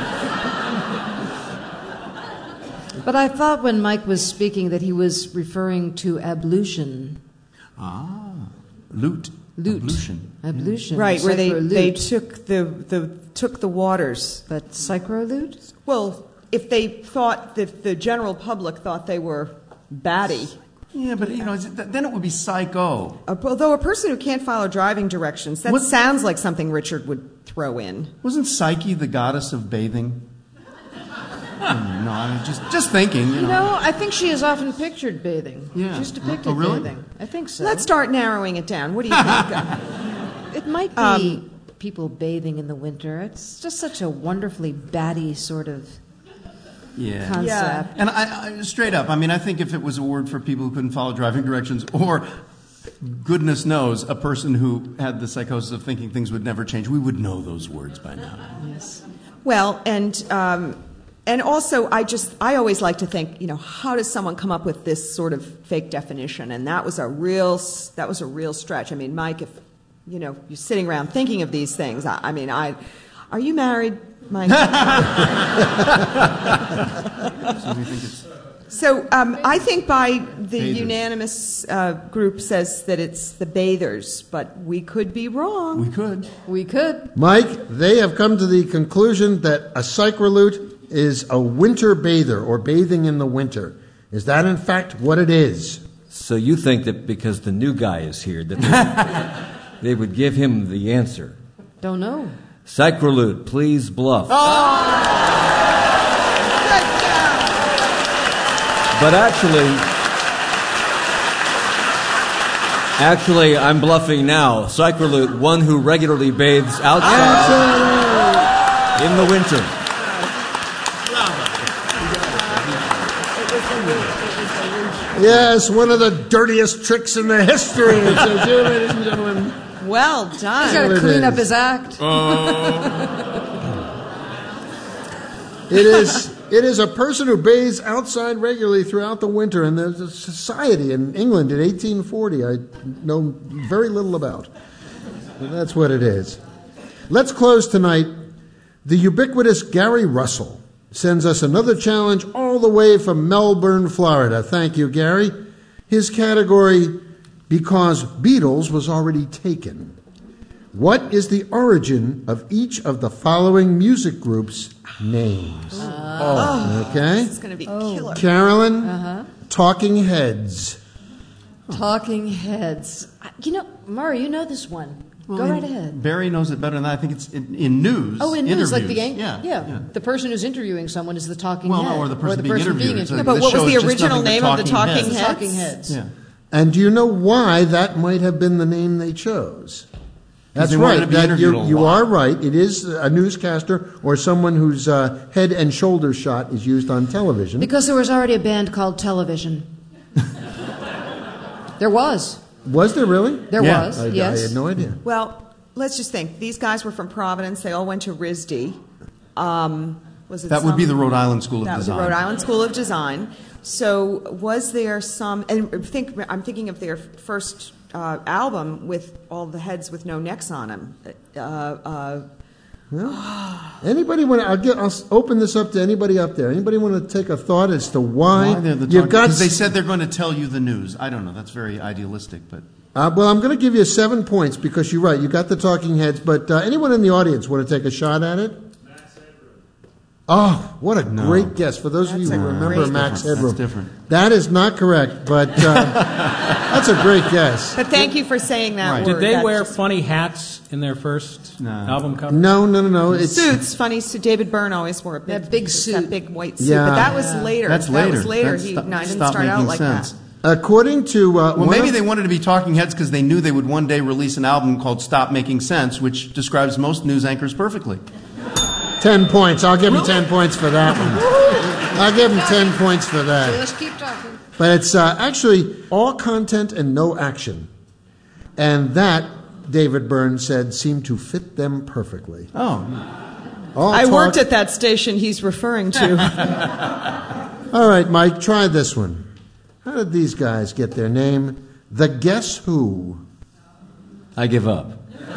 But I thought when Mike was speaking that he was referring to ablution. Ah, lute. Lute. Ablution. Ablution. Right, where they, Psychrolute. they took the, the took the waters. But psychrolute? Well, if they thought that the general public thought they were batty. Yeah, but you know, then it would be psycho. Uh, although a person who can't follow driving directions, that what? sounds like something Richard would throw in. Wasn't Psyche the goddess of bathing? No, I'm just just thinking. You know. No, I think she is often pictured bathing. Yeah. She's depicted Oh, really? bathing. I think so. Let's start narrowing it down. What do you think? It might be Um, people bathing in the winter. It's just such a wonderfully batty sort of Yeah. concept. Yeah. And I, I, straight up, I mean, I think if it was a word for people who couldn't follow driving directions, or goodness knows, a person who had the psychosis of thinking things would never change, we would know those words by now. Yes. Well, and um, and also, I just I always like to think, you know, how does someone come up with this sort of fake definition? And that was a real that was a real stretch. I mean, Mike, if you know you're sitting around thinking of these things, I, I mean, I are you married, Mike? So we think it's So um, I think by the Bathers. unanimous uh, group says that it's the bathers, but we could be wrong. we could. We could. Mike, they have come to the conclusion that a psychrolute is a winter bather or bathing in the winter. Is that in fact what it is? So you think that because the new guy is here, that they, they would give him the answer? Don't know. Cycrolute, please bluff. Oh! But actually, actually, I'm bluffing now. Cycrolute, one who regularly bathes outside in the winter. Yes, one of the dirtiest tricks in the history. So, ladies and gentlemen. Well done. He's got to clean up his act. It is. It is a person who bathes outside regularly throughout the winter, and there's a society in England in eighteen forty I know very little about. But that's what it is. Let's close tonight. The ubiquitous Gary Russell sends us another challenge all the way from Melbourne, Florida. Thank you, Gary. His category, because Beatles was already taken. What is the origin of each of the following music groups' names? Oh. Okay. This is going to be killer. Carolyn, Uh-huh. Talking Heads. Talking Heads. You know, Murray, you know this one. Well, Go in- right ahead. Barry knows it better than that. I think it's in, in news. Oh, in news, like the interviews. game? Yeah, yeah. The person who's interviewing someone is the talking Well, head. no, or the person being being interviewed. interviewed. So Yeah, but this what was show the is just original nothing but name of the Talking Talking Heads. Heads? Talking Heads. Yeah. And do you know why that might have been the name they chose? That's they wanted right. to be That interviewed you a you lot. are right. It is a newscaster or someone whose uh, head and shoulder shot is used on television. Because there was already a band called Television. There was. Was there really? There Yeah. was, I, yes. I had no idea. Well, let's just think. These guys were from Providence. They all went to R I S D. Um, was it That would some- be the Rhode Island School of that Design. was the Rhode Island School of Design. So was there some? And think I'm thinking of their first uh, album with all the heads with no necks on them. Uh, uh, Anybody want? To, I'll get. I'll s- open this up to anybody up there. Anybody want to take a thought as to why, Why they're the you've got? Because they said they're going to tell you the news. I don't know. That's very idealistic, but Uh, well, I'm going to give you seven points because you're right. You got the Talking Heads, but uh, anyone in the audience want to take a shot at it? Oh, what a No. great guess! For those of you That's who a remember great Max guess. Headroom, That's different. that is not correct, but uh, that's a great guess. but thank you for saying that Right. word. Did they That's wear just- funny hats in their first No. album cover? No, no, no, no. It's suits? Funny suit. David Byrne always wore a big, That big that suit. big white suit. Yeah. But that was Yeah. later. that's that later. was later. That's he stop- no, I didn't stop start out making like sense. that. according to uh, Well, one maybe of- they wanted to be Talking Heads because they knew they would one day release an album called Stop Making Sense, which describes most news anchors perfectly. ten points. I'll give him ten points for that one. I'll give him ten points for that. Let's keep talking. But it's uh, actually all content and no action. And that, David Byrne said, seemed to fit them perfectly. Oh. All I talk- worked at that station he's referring to. All right, Mike, try this one. How did these guys get their name? The Guess Who. I give up.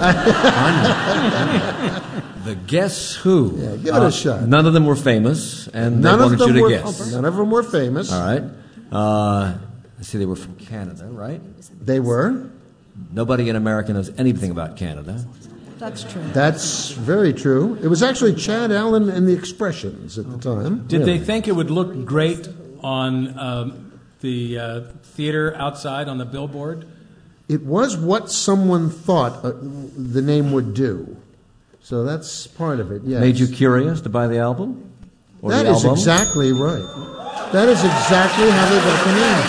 The Guess Who. Yeah, give it a shot. None of them were famous, and None they of wanted them you to were. guess. None of them were famous. All right. Uh, let's see, they were from Canada, right? They were. Nobody in America knows anything about Canada. That's true. That's very true. It was actually Chad Allen and the Expressions at the time. Did Really. they think it would look great on um, the uh, theater outside on the billboard? It was what someone thought uh, the name would do. So that's part of it, yes. Made you curious to buy the album? Or That the is album? exactly right. That is exactly how they got the name.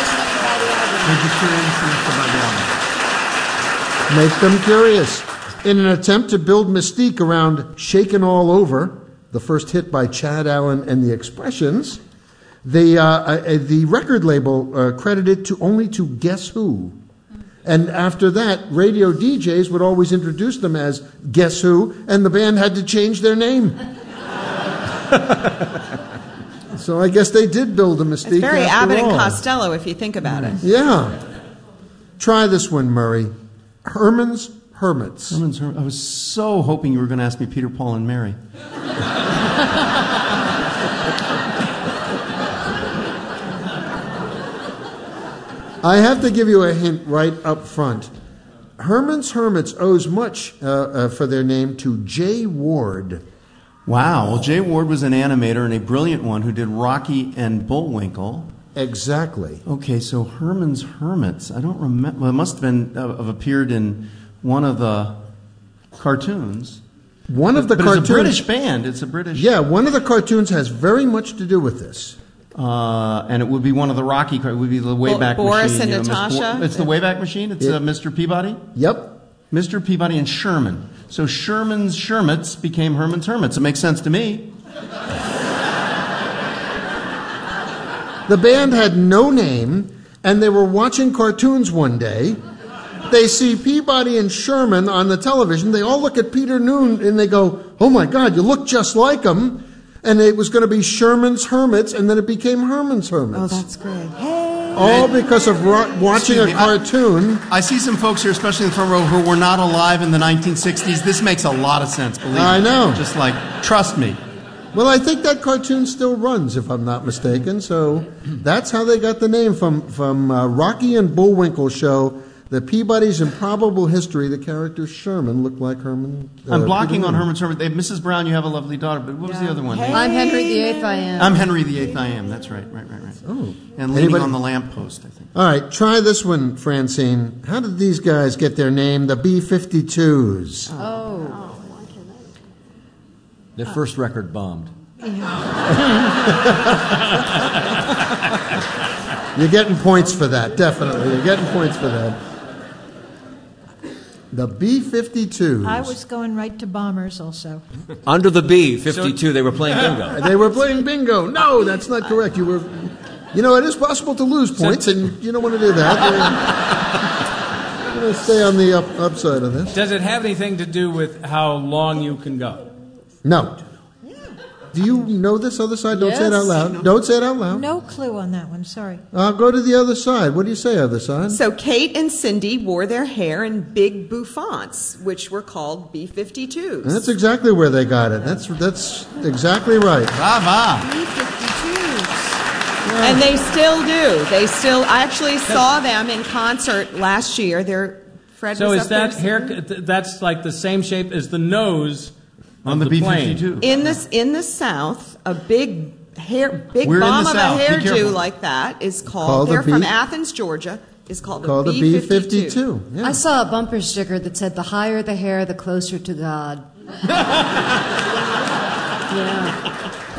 Make them curious. In an attempt to build mystique around Shakin' All Over, the first hit by Chad Allen and the Expressions, the, uh, uh, the record label uh, credited to only to Guess Who. And after that, radio D Js would always introduce them as Guess Who, and the band had to change their name. So I guess they did build a mystique. It's very after Abbott and all. Costello if you think about it. Yeah. Try this one, Murray. Herman's Hermits. Herman's Herm- I was so hoping you were going to ask me Peter, Paul, and Mary. I have to give you a hint right up front. Herman's Hermits owes much uh, uh, for their name to Jay Ward. Wow. Well, Jay Ward was an animator and a brilliant one who did Rocky and Bullwinkle. Exactly. Okay, so Herman's Hermits. I don't remember. Well, it must have been uh, have appeared in one of the cartoons. One of the but cartoons. It's a British band. It's a British. Yeah, one of the cartoons has very much to do with this. Uh, and it would be one of the Rocky. It would be the Wayback Bo- Boris Machine. and you know, Natasha? Bo- it's the Wayback Machine. It's Yeah. uh, Mister Peabody. Yep. Mister Peabody and Sherman. So Sherman's Shermits became Herman's Hermits. It makes sense to me. The band had no name, and they were watching cartoons one day. They see Peabody and Sherman on the television. They all look at Peter Noon, and they go, "Oh my God, you look just like him." And it was going to be Sherman's Hermits, and then it became Herman's Hermits. Oh, that's great. Hey. All because of ro- watching Excuse a me, I- cartoon. I see some folks here, especially in the front row, who were not alive in the nineteen sixties. This makes a lot of sense, believe me. I know. Just like, trust me. Well, I think that cartoon still runs, if I'm not mistaken. So that's how they got the name from from uh, Rocky and Bullwinkle show. The Peabody's Improbable History. The character Sherman looked like Herman. Uh, I'm blocking Peter on Noon. Herman's Hermit. They- Missus Brown, you have a lovely daughter, but what was the other one? I'm Henry the Eighth, I am. I'm Henry the Eighth, I am. That's right, right, right, right. Oh. And leaning Anybody- on the lamppost, I think. All right, try this one, Francine. How did these guys get their name? The B fifty-twos. Oh. Their first record bombed. You're getting points for that, definitely. You're getting points for that. The B fifty-twos. I was going right to bombers also. Under the B, fifty-two, they were playing bingo. They were playing bingo. No, that's not correct. You were, you know, it is possible to lose points, and you don't want to do that. We're going to stay on the up, upside of this. Does it have anything to do with how long you can go? No. Do you know this other side? Don't say it Yes. out loud. Don't say it out loud. No clue on that one, sorry. I'll go to the other side. What do you say, other side? So Kate and Cindy wore their hair in big bouffants, which were called B fifty-twos. That's exactly where they got it. That's that's exactly right. Brava. B fifty-twos. And they still do. They still. I actually saw them in concert last year. They're Fred So was is up that there hair? th- That's like the same shape as the nose On of the, the B plane. fifty-two. in this in the South. A big hair, big We're in bomb the of South. a Be hairdo careful. like that is called. Called a they're from B- Athens, Georgia. Is called, Called a a B B fifty-two. fifty-two. Yeah. I saw a bumper sticker that said, "The higher the hair, the closer to God." Yeah.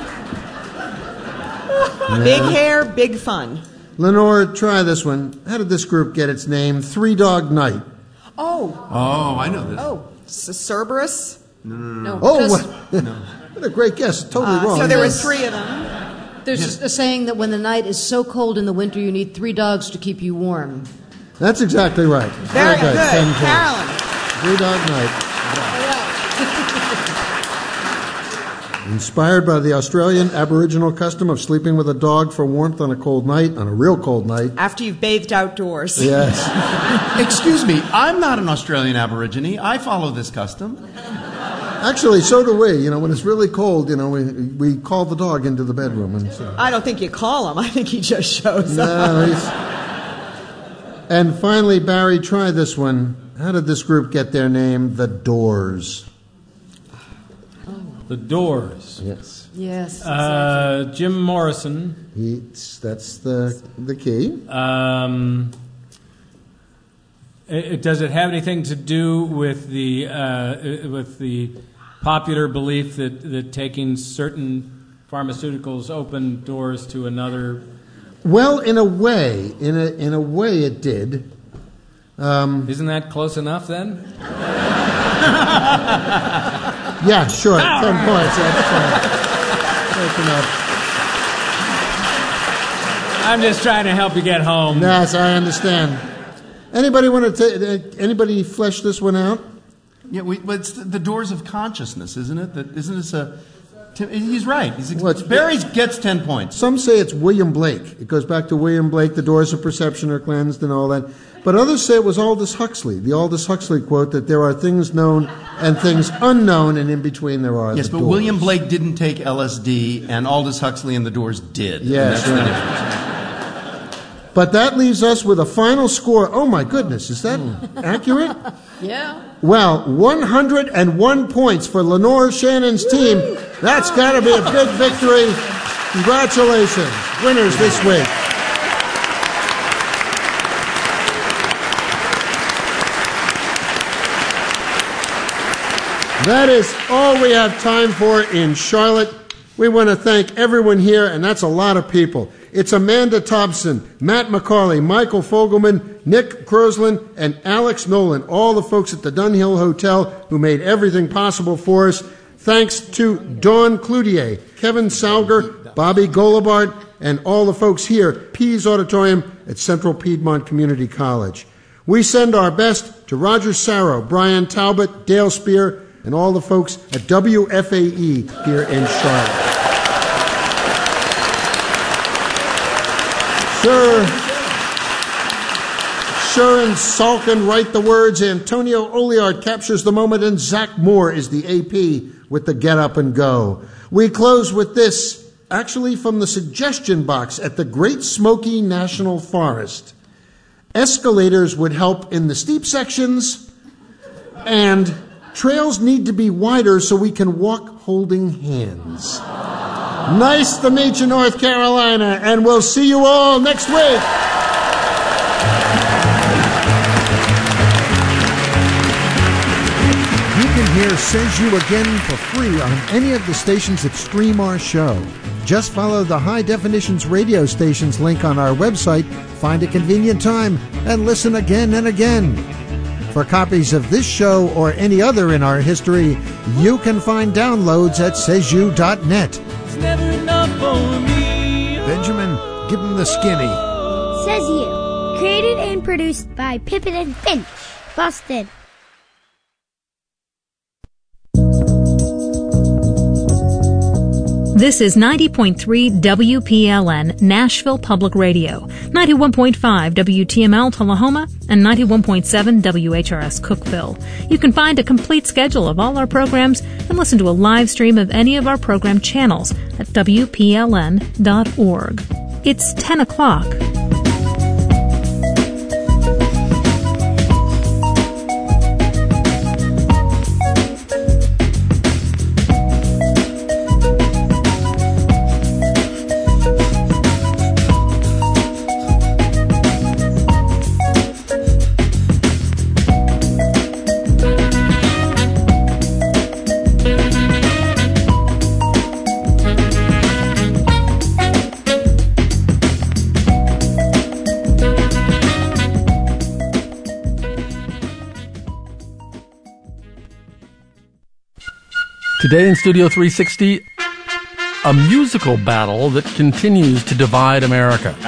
Big hair, big fun. Lenore, try this one. How did this group get its name? Three Dog Night. Oh, Oh, I know this. oh, C- Cerberus. No, no, no, No, Oh, just- what, what a great guess. Totally Uh, wrong. so there were Yes. three of them. There's a saying that when the night is so cold in the winter, you need three dogs to keep you warm. That's exactly right. Very good, Ten points. Carolyn. Three Dog Night. Inspired by the Australian Aboriginal custom of sleeping with a dog for warmth on a cold night, on a real cold night. After you've bathed outdoors. Yes. Excuse me, I'm not an Australian Aborigine. I follow this custom. Actually, so do we. You know, when it's really cold, you know, we we call the dog into the bedroom. And so. I don't think you call him. I think he just shows No, up. he's... And finally, Barry, try this one. How did this group get their name? The Doors. The Doors. Yes. Yes. Uh, Jim Morrison. He's, that's the the key. Um, it, it- does it have anything to do with the uh, with the popular belief that, that taking certain pharmaceuticals open doors to another? Well, in a way, in a in a way, it did. Um, Isn't that close enough then? yeah, sure. Ten points. That's fine. That's enough. I'm just trying to help you get home. Yes, I understand. Anybody want to? Ta- anybody flesh this one out? Yeah, we, but it's the doors of consciousness, isn't it? That isn't this a? Tim, he's right. He's ex- What's- Barry gets ten points. Some say it's William Blake. It goes back to William Blake. The doors of perception are cleansed and all that. But others say it was Aldous Huxley. The Aldous Huxley quote that there are things known and things unknown, and in between there are Yes, the but doors. William Blake didn't take L S D, and Aldous Huxley and the Doors did. Yes, And that's the right. difference. But that leaves us with a final score. Oh my goodness, is that accurate? Yeah. Well, one hundred one points for Lenore Shannon's team. That's got to be a big victory. Congratulations, winners this week. That is all we have time for in Charlotte. We want to thank everyone here, and that's a lot of people. It's Amanda Thompson, Matt McCarley, Michael Fogelman, Nick Crosland, and Alex Nolan, all the folks at the Dunhill Hotel who made everything possible for us. Thanks to Dawn Cloutier, Kevin Salger, Bobby Golibart, and all the folks here at Pease Auditorium at Central Piedmont Community College. We send our best to Roger Sarro, Brian Talbot, Dale Spear, and all the folks at W F A E here in Charlotte. Sure, Sure and Salkin write the words, Antonio Oliard captures the moment, and Zach Moore is the A P with the Get Up and Go. We close with this, actually from the suggestion box at the Great Smoky National Forest. Escalators would help in the steep sections, and trails need to be wider so we can walk holding hands. Nice to meet you, North Carolina, and we'll see you all next week. You can hear Says You Again for free on any of the stations that stream our show. Just follow the High Definitions radio stations link on our website, find a convenient time, and listen again and again. For copies of this show or any other in our history, you can find downloads at says you dot net. It's never enough for me. Benjamin, give him the skinny. Says You. Created and produced by Pippin and Finch. Boston. This is ninety point three W P L N, Nashville Public Radio, ninety-one point five W T M L Tullahoma, and ninety-one point seven W H R S Cookeville. You can find a complete schedule of all our programs and listen to a live stream of any of our program channels at W P L N dot org. It's ten o'clock. Today in Studio three sixty, a musical battle that continues to divide America.